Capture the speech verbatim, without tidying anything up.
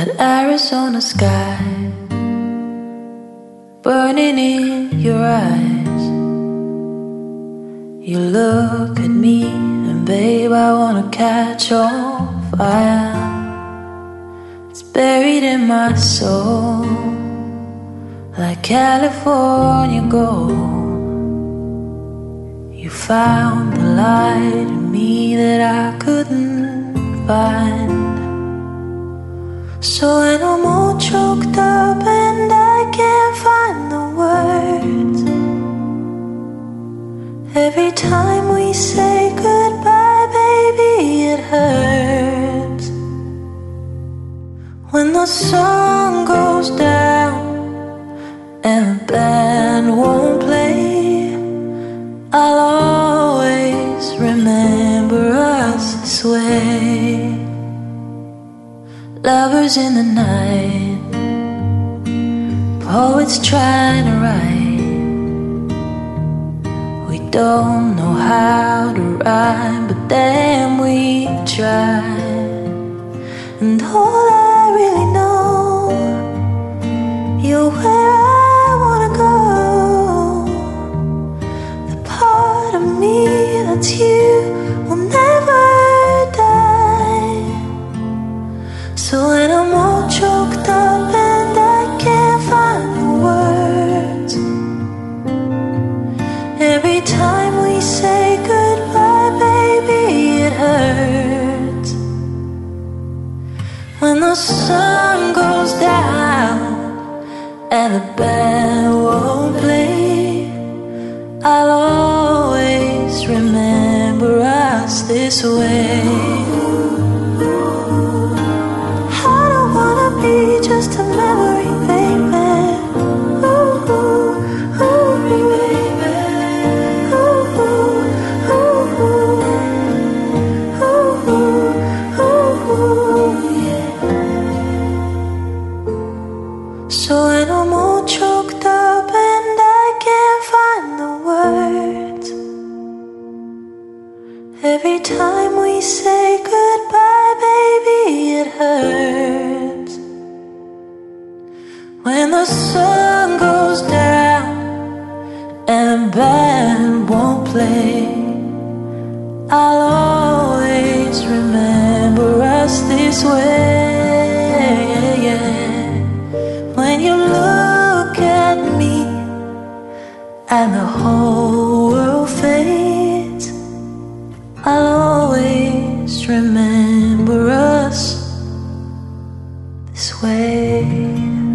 That Arizona sky burning in your eyes. You look at me and babe, I wanna catch on fire. It's buried in my soul like California gold. You found the light in me that I couldn't find. So when I'm all choked up and I can't find the words, every time we say goodbye, baby, it hurts. When the sun goes down and the band won't play, I'll always remember us this way. Lovers in the night, poets trying to write. We don't know how to rhyme, but then we try. And all I really know, you're where I wanna go. The part of me that's you will never die. So when I'm all choked up and I can't find the words, every time we say goodbye, baby, it hurts. When the sun goes down and the band won't play, I'll always remember us this way. Be just a memory, baby. Ooh, ooh, ooh, baby. Ooh, ooh, ooh, ooh, ooh, ooh, yeah. So when I'm all choked up and I can't find the words, every time we say goodbye, baby, it hurts. When the sun goes down and the band won't play, I'll always remember us this way. When you look at me and the whole world fades, I'll always remember us this way.